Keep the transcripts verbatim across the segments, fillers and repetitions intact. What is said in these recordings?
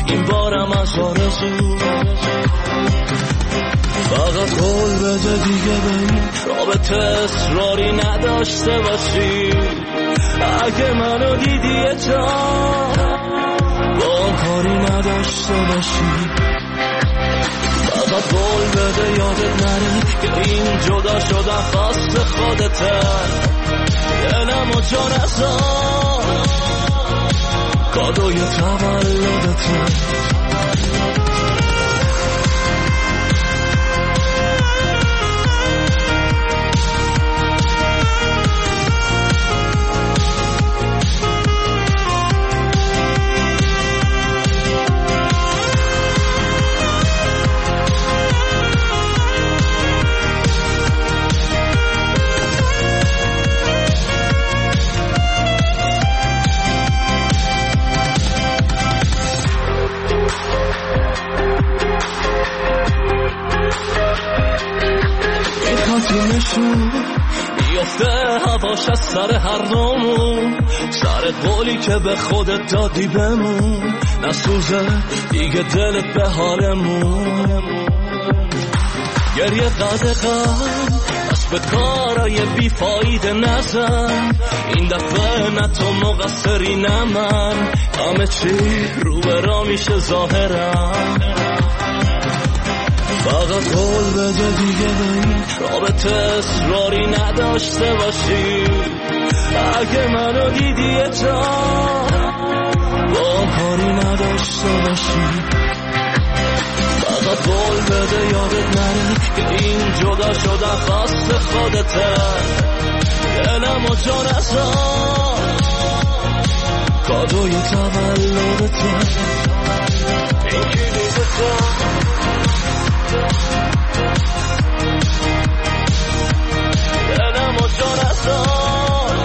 این بارم از آرزو. فقط قول بده دیگه به این رابطه اصراری نداشته باشی. اگه منو دیدی تا با کاری نداشته باشی. فقط قول بده یادت نره که این جدا شدن خواست خودته. دلم و جا نزار کادوی تولدته. تیمشون بیافته هواش از سر هر رومون، سر قولی که به خودت دادی بمون. نسوزه دیگه دلت به حالمون. گریه قدقم از به کارای بیفایده نزن. این دفعه نه تو مقصری نه من. همه چی رو به را میشه ظاهرم. فقط قول بده دیگه به این رابطه اصراری نداشته باشی. اگه منو دیدی تا با کاری نداشته باشی. فقط قول بده یادت نره که این جدا شدن خواست خودته. دلم و جا نزار کادوی تولدته. این کلیدته. دلم و جا نزار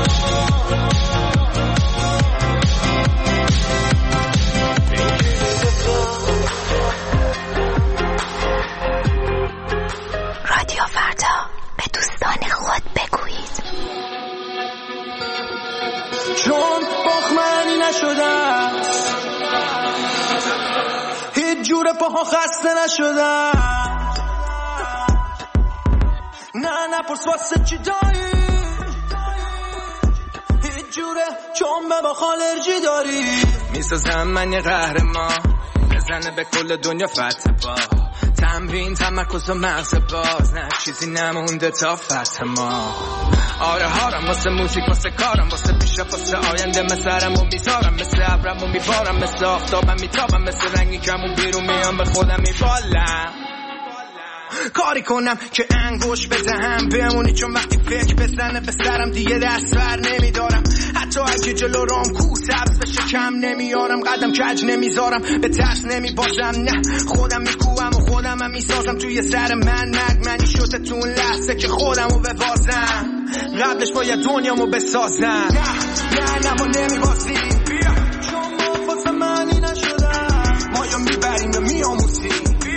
رادیو فردا به دوستان خود بگویید. چون بخمنی نشدم، هیچ جور پاها خسته نشدم. نه نپرس واسه چی داری، هیچ جوره چون به با خالرجی داری. میسازم من یه قهرمان، بزنه به کل دنیا فتح با تمرین تمرکز و مغز باز. نه چیزی نمونده تا فتح ما. آره هارم واسه موزیک واسه کارم واسه پیشرفت واسه آینده. مسرمو میذارم مثل ابرمو میبارم مثل آفتابم میتابم مثل رنگی کمون بیرون میام به خودم میبالم. کاری کنم که انگوش بزنم بمونی چون وقتی فکر بزنه به سرم دیگه دست بر نمیدارم. حتی اگه جلو رام کو سبز بشه کم نمیارم. قدم کج نمیذارم به ترس نمیبازم. نه خودم میکوام و خودم هم میسازم توی سر من. نگ منی شده تو اون لحظه که خودمو ببازم. قبلش باید دنیامو بسازم. نه نه نه ما نمیبازیم چون ما واسه منی نشدم. ما یا میبریم یا میاموزیم.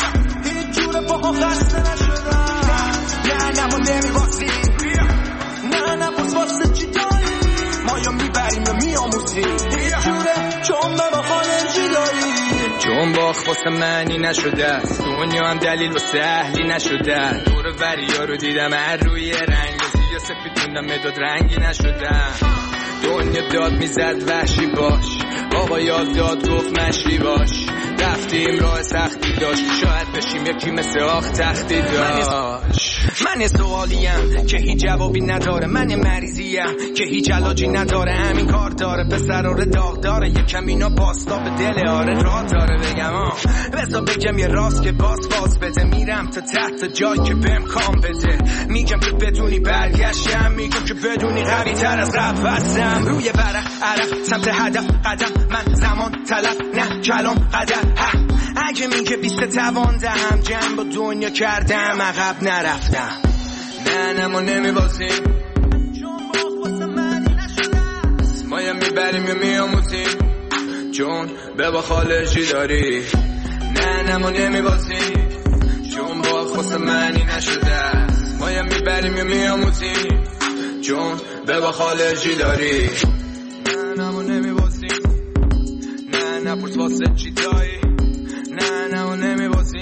باها خسته نشدم. نه نه ما نمیبازیم. نه نه پس واسه چی داری. ما یا میبریم یا میاموزیم. هیچ جوره چون به با خالرجی داری. چون باخ واسه منی نشده است. دنیا هم دلیل و سهلی نشده. دور وریا رو دیدم هر روی رنگ یا سفیدوندم مداد رنگی نشدم. دنیا داد میزد وحشی باش. بابا یاد داد گفت مشی باش. رفتیم راه سختی داشت شاید بشیم یکی مثل آخ تختی داشت. من یه سوالیم که هیچ جوابی نداره. من یه مریضیم که هیچ علاجی نداره. همین کار داره پسر آره داغ داره. یکم اینا پاستا به دل آره راه داره. بگم آه بزا بگم یه راست که باز باز بده. میرم تا تحت جای که بهم کام بده. میگم که بدونی برگشتم. میگم که بدونی قوی تر از رب هستم. روی ورق عرق سمت هدف قدم. من زمان طلب نه کلام قدر. اگه میگه بیست توان دهم جنگ با دنیا کردم عقب نرفتم. نه نه ما نمیبازیم چون باخ واسه منی نشدم. ما یا میبریم یا میاموزیم چون به با خالرجی داری. نه نه ما نمیبازیم چون باخ واسه منی نشده. ما یا میبریم یا میاموزیم چون به با خالرجی داری. نه نه ما نمیبازیم. نه نه پرس واسه چی داری.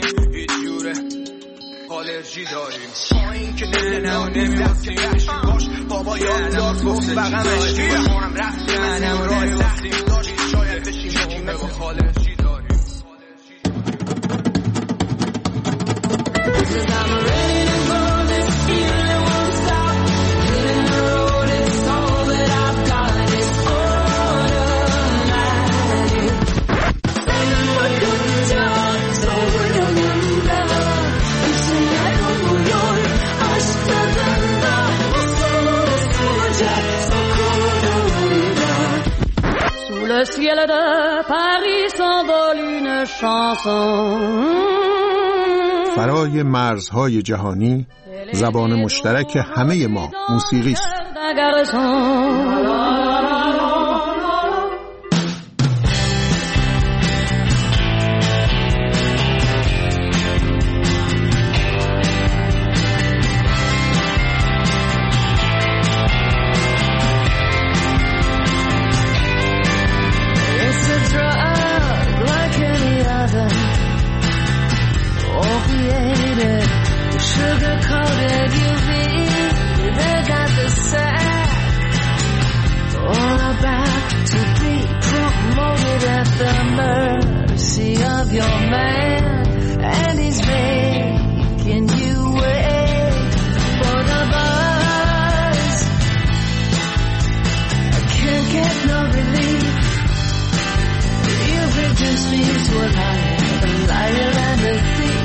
نمیدونیم هیچ جوره آلرژی داریم پایین که نه و نمیواسیم وحشی باش بابا یاد دار گفت بغمش توی خونم رفتی منم راه سختی داشت شاید بشیم یکی مثل آلرژی داریم Le ciel de Paris s'envole une chanson. فرای مرزهای جهانی زبان مشترک همه ما موسیقی است. Sugar-coated U V, they got the sack. All about to be promoted at the mercy of your man, and he's making you wait for the buzz. I can't get no relief. You reduce me to a liar, a liar and a thief.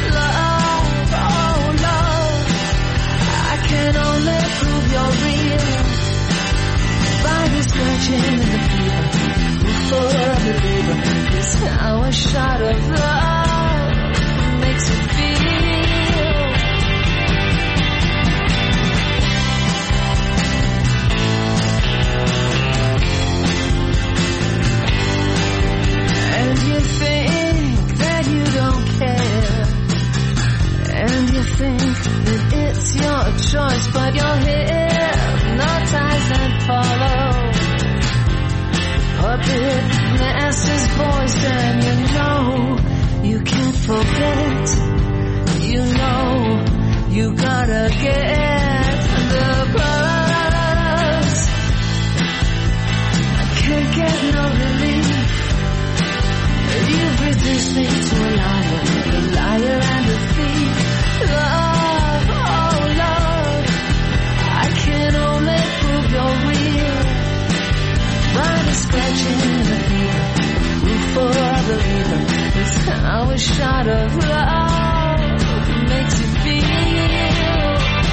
Can only prove you're real by the scratching in the fever. For a believer is how a shot of love makes you feel. And you think that you don't care, and you think that it's your choice, but you're hypnotized and follow puppet master's voice, and you know you can't forget. You know you gotta get the buzz. I can't get no relief. You've reduced me to a liar, a liar and a thief. Love, oh love, I can only prove you're real by the scratching in the fever. For a believer is how a shot of love makes you feel.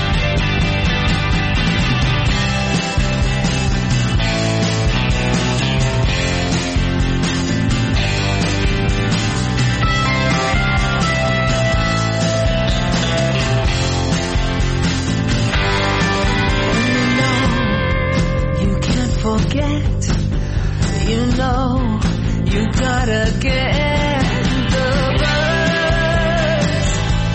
Forget, you know, you gotta get the buzz.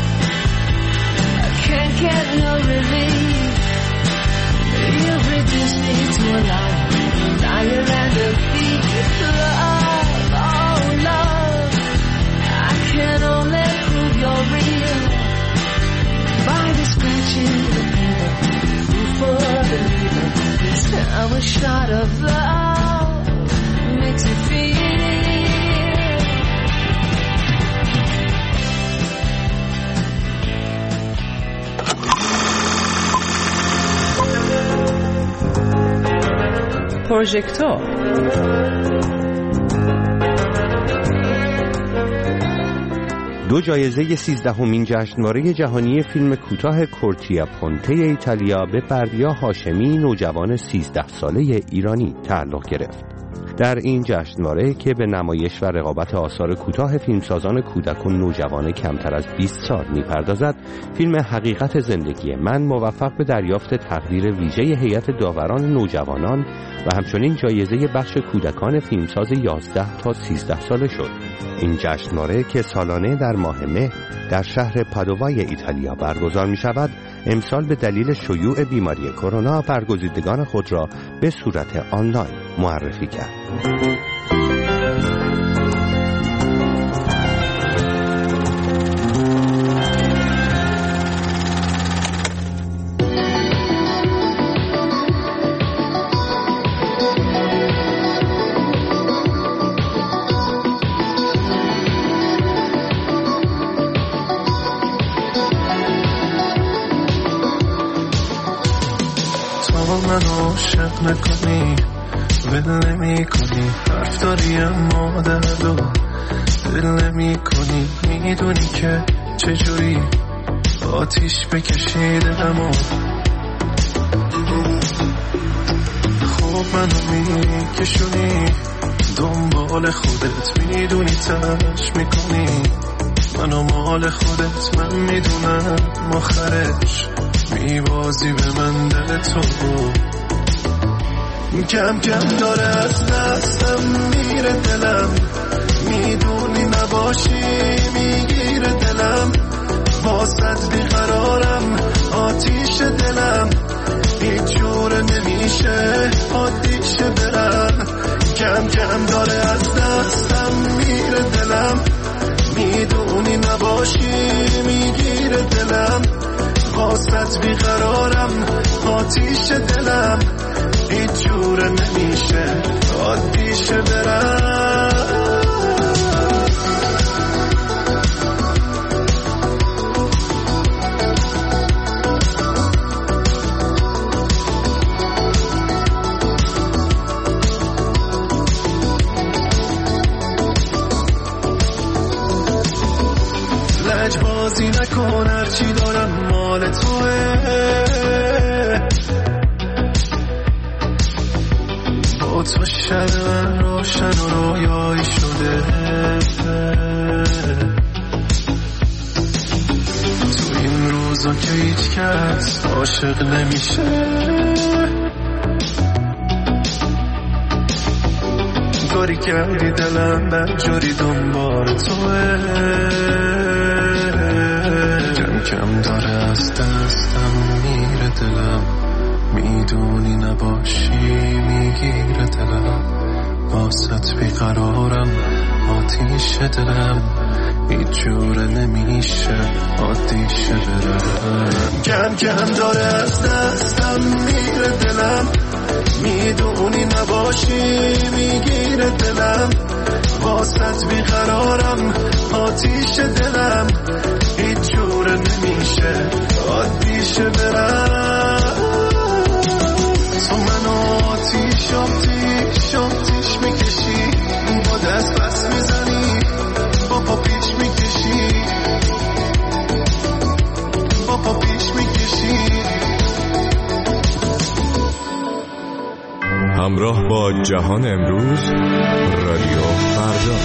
I can't get no relief. You reduce me to a liar, a liar and a thief. Love, oh love, I can only prove you're real by the scratching the fever. For a believer, how a shot of love makes you feel. پروژکتور دو جایزه سیزدهمین جشنواره جهانی فیلم کوتاه کورتیا پونته ایتالیا به بردیا هاشمی، نوجوان سیزده ساله ایرانی تعلق گرفت. در این جشنواره که به نمایش و رقابت آثار کوتاه فیلمسازان کودک و نوجوان کمتر از بیست سال می‌پردازد، فیلم حقیقت زندگی من موفق به دریافت تقدیر ویژه هیئت داوران نوجوانان و همچنین جایزه بخش کودکان فیلمساز یازده تا سیزده ساله شد. این جشنواره که سالانه در ماه مه در شهر پادوای ایتالیا برگزار می شود، امسال به دلیل شیوع بیماری کرونا برگزیدگان خود را به صورت آنلاین معرفی کرد. منو عاشق نکنی ول نمی کنی حرف داری اما دردو دل نمی کنی میدونی که چجوری آتیش بکشی دلمو خوب منو میکشونی دنبال خودت میدونی تلاش میکنی منو مال خودت من میدونم آخرش میبازی به من دل تو کم کم داره از دستم میره دلم میدونی نباشی میگیره دلم واسط بیقرارم آتیش دلم هیچ جور نمیشه عادیشه برم کم کم داره از دستم میره دلم میدونی نباشی میگیره دلم واسط بیقرارم آتیش دلم هیچ جور نمیشه عادیشه برم لجبازی نکن هرچی دارم مال توه با تو شب من روشن و رویایی شده تو این روزا که هیچ کس عاشق نمیشه کاری کردی دلم بدجوری دنبال توه کم کم داره از دستم میره دلم میدونی نباشی میگیره دلم واسط بیقرارم آتیش دلم هیچ جوره نمیشه عادیشه برم کم کم داره از دستم میره دلم میدونی نباشی میگیره دلم واسط بیقرارم آتیش دلم هیچ جوره نمیشه عادیشه برم تو منو آتیش آتیش آتیش میکشی با دست بس میزنی با پا پیش میکشی با پا پیش میکشی همراه با جهان امروز رادیو فردا.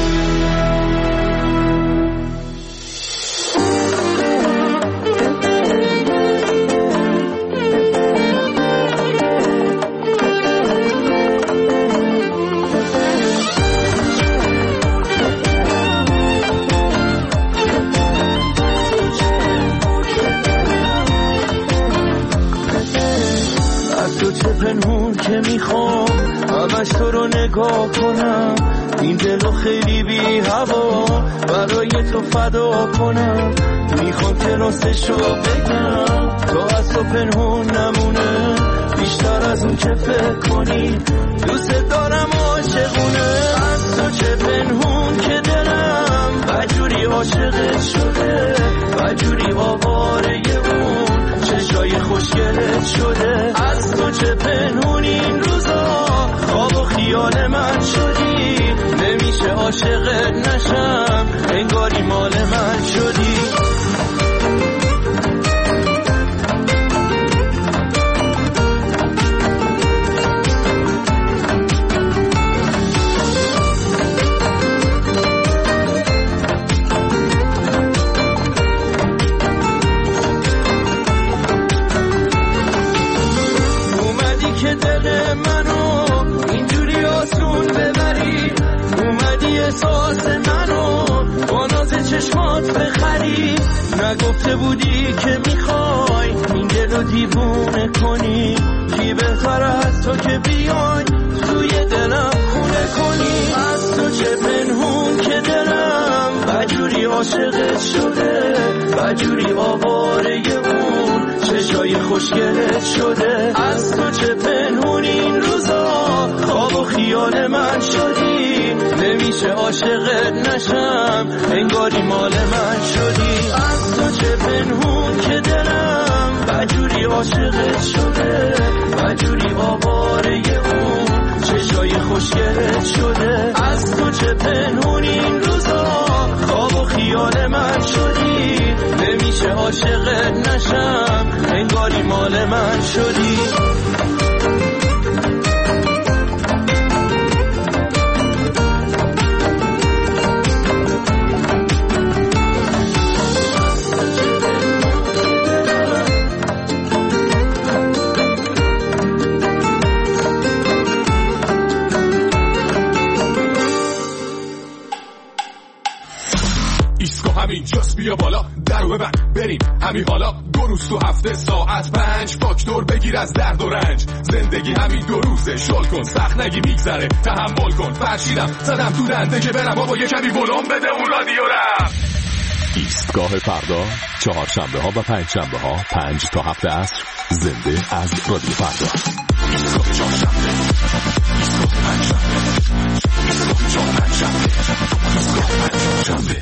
پنهون که میخوام همش تو رو نگاه کنم این دلو خیلی بی هوا برای تو فدا کنم میخوام که راستشو بگم تو از تو پنهون نمونه بیشتر از اون که فکر کنی دوست دارم عاشقونه از تو چه پنهون که دلم بجوری عاشقت شده بجوری آواره اون چشای خوشگلت شده از تو چه پنهون این روزا خواب و خیال من شدی نمیشه عاشقت نشم انگاری مال من شدی نگفته بودی که میخوای این دلو دیوونه کنی کی بهتر از تو که بیای توی دلم خونه کنی از تو چه پنهون که دلم بجوری عاشقت شده بجوری آواره اون چشای خوشگلت شده از تو چه پنهون این روزا خواب و خیال من شدی نمیشه عاشقت نشم انگاری مال من شدی از تو چه پنهون که دلم وجوری عاشقت شده وجوری آواره اون چشای خوشگلت شده از تو چه پنهونی این روزا خواب و خیال من شدی نمیشه عاشقت نشم انگاری مال من شدی اینجاست بیا بالا درو ببند بریم همین حالا دو روز تو هفته ساعت پنج فاکتور بگیر از درد و رنج زندگی همین دو روزه شل کن سخت نگی میگذره تحمل کن فرشیدم زدم تو دنده که برم بابا یه کمی ولوم بده اون رادیو رم ایستگاه فردا چهارشنبه ها و پنج شنبه ها پنج تا هفت عصر زنده از رادیو فردا ایستگاه چهارشنبه ایستگاه پنج شنبه ایستگاه چهار پنج شنبه ایستگاه پنج شنبه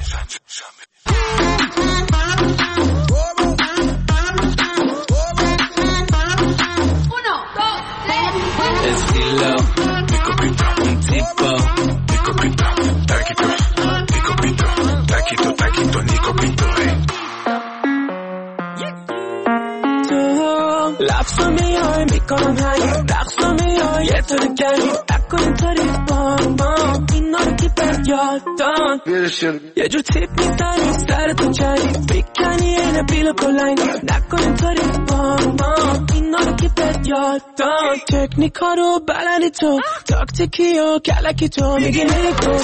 Estilo, mi copito, un tipo, mi copito, taquito, mi copito, taquito, taquito, mi copito, eh. لفظو میای میکنم هنگ رقصو میای یه طور گنی نکن اینطوری با ما اینا رو کی بر یادان یه جور تیپ میزنی سر تو چنی بیکنی اینه بیل بلنگ نکن اینطوری با ما اینا رو کی بر یادان تکنیکا رو بلدی تو تاکتیکی و کلکی تو میگی نیکو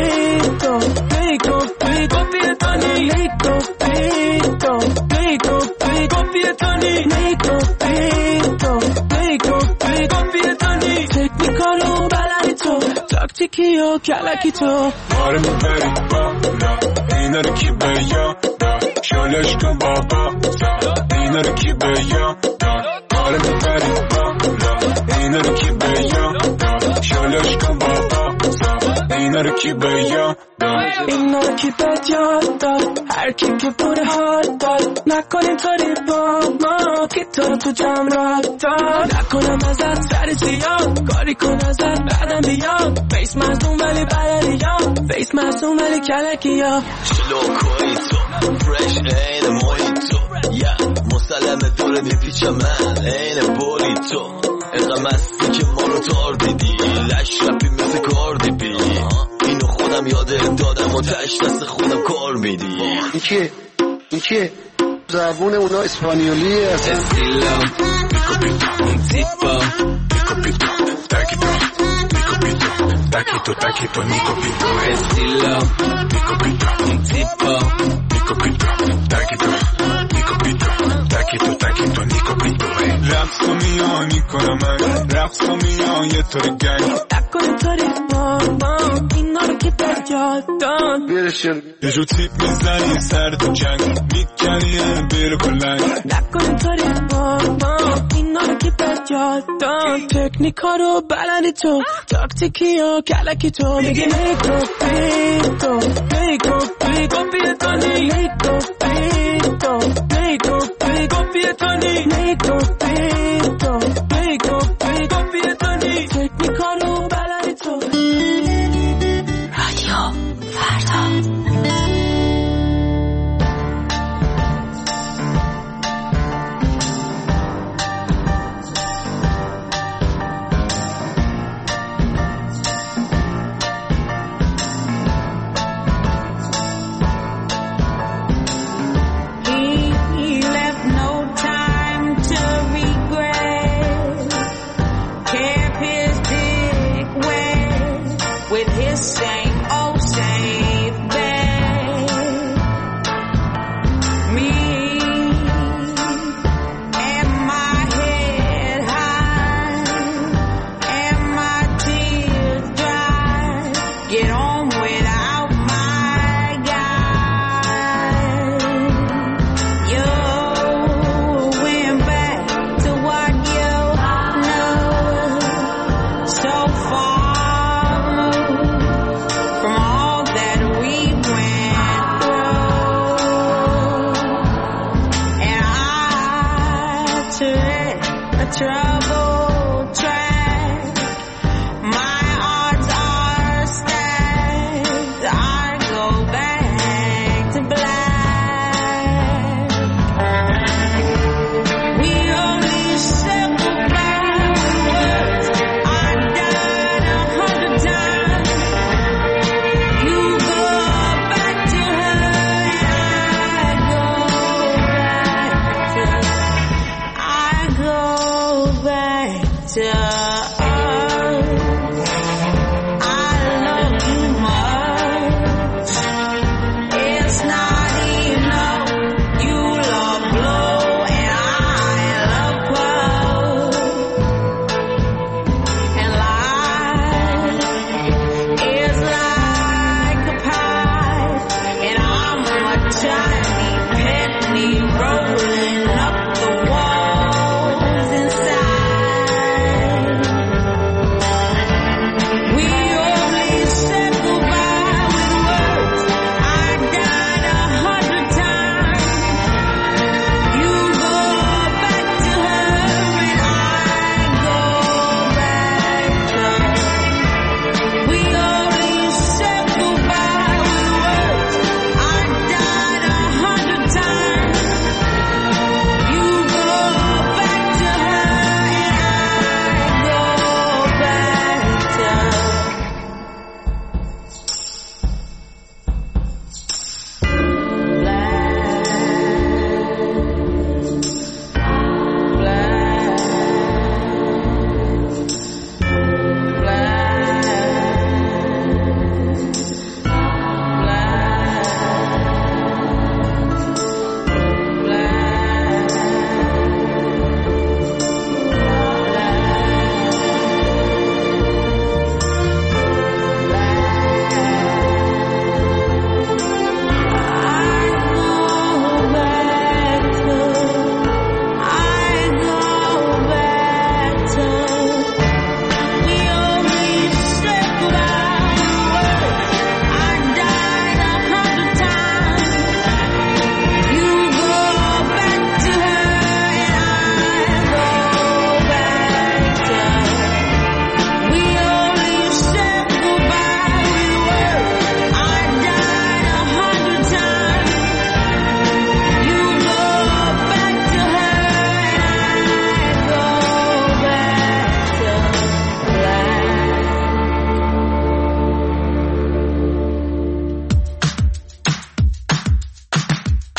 بیتو نیکو بیتو بیتانی نیکو بیتو نیکو بیتو بیتانی نیکو بیتو نیکو بیتو بیتانی تکنیکا رو بلدی تو تاکتیکی و کلکی تو آره میبری بالا اینا رو کی به یادا شالش کن بابا اینا رو کی به یادا آره میبری بالا اینا رو کی به یادا شالش کن بابا اینا رو کی به یادا اینا رو کی به یادا هر کی که بوده حال داد نکن اینطوری با ما که تو رو تو جمع را داد نکنم ازت سر زیاد کاری کن ازت بعدم بیاد فیس مصدوم ولی بلدیام فیس مصدوم ولی کلکی ها شلو کنی تو فرش این محیط تو یا مسلم دور میپیچم من این بولی تو اینقدر مستی که ما رو تار دیدی لش رپی مثل کار دیدی اینو خودم یاده دادم و تش دست خودم کار میدی این کیه؟ این کیه؟ زبون اونا اسپانیولیه اصلا Estilo, mi copito, un tipo, mi copito, taquito, mi copito, taquito, taquito, mi copito. Estilo, mi copito, un tipo, mi copito, taquito, mi copito, taquito, taquito, mi copito. رقصو میان میکنم من رقصو میان یه طور گنگ نکن اینطوری با ما اینا رو کی به یادان بیرشن یه جو تیپ میزنی سر تو جنگ میکنی بیرو کلنگ نکن اینطوری با ما اینا رو کی به یادان تکنیکا رو بلدی تو تاکتیکی و کلکی تو میگی نیکو بیتو نیکو بیتو بیتانی نیکو بیتو نیکو بیتو بیتانی نیکو بیتو نیکو بیتو بیتانی تکنیکا رو بلدی تو رادیو فردا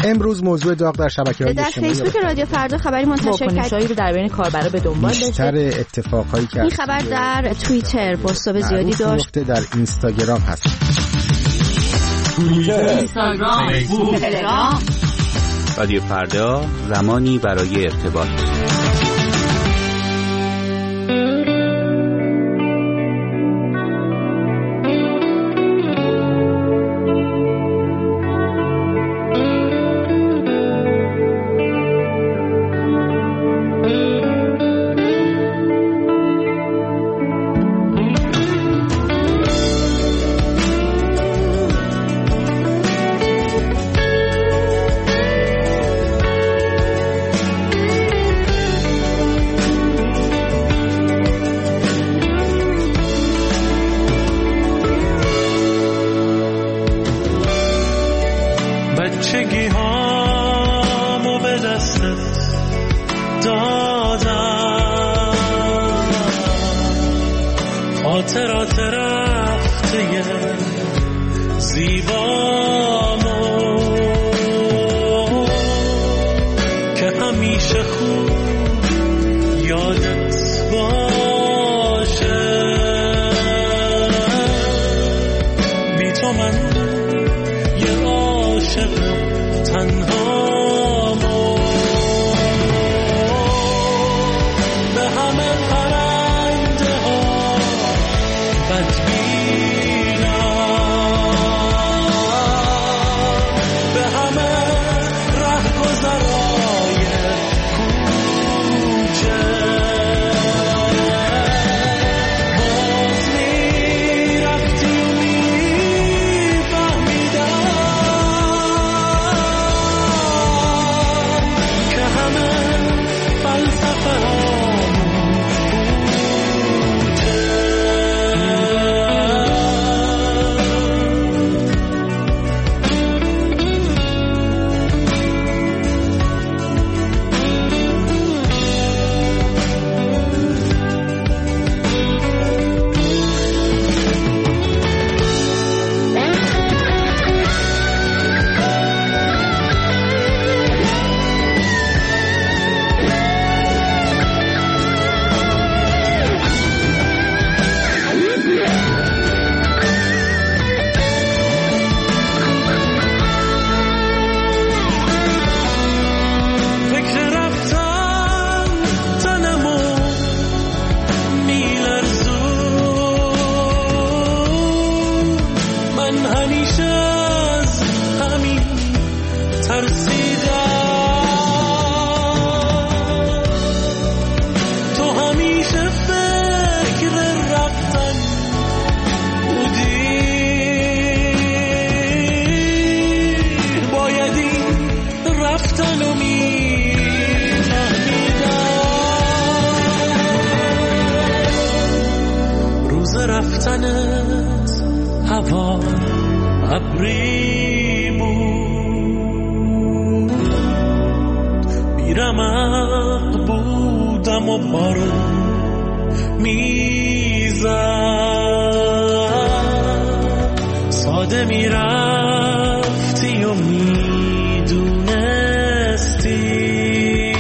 امروز موضوع داغ در شبکه‌های در فیسبوک رادیو فردا خبری منتشر کرد رو در بین کاربرا به دنبال داشته. بیشتر اتفاقایی که این خبر در توییتر پست زیادی داشت. در اینستاگرام هست. اینستاگرام، فیسبوک، تلگرام. رادیو فردا، زمانی برای ارتباط.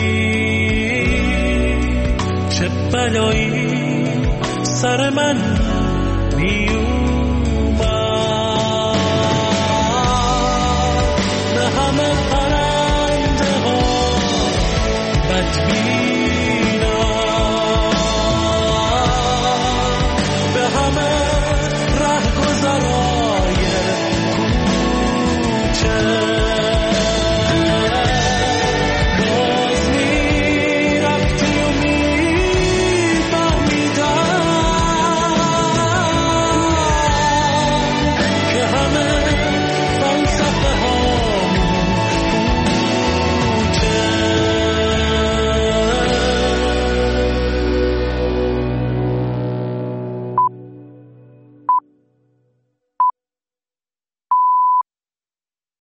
سر من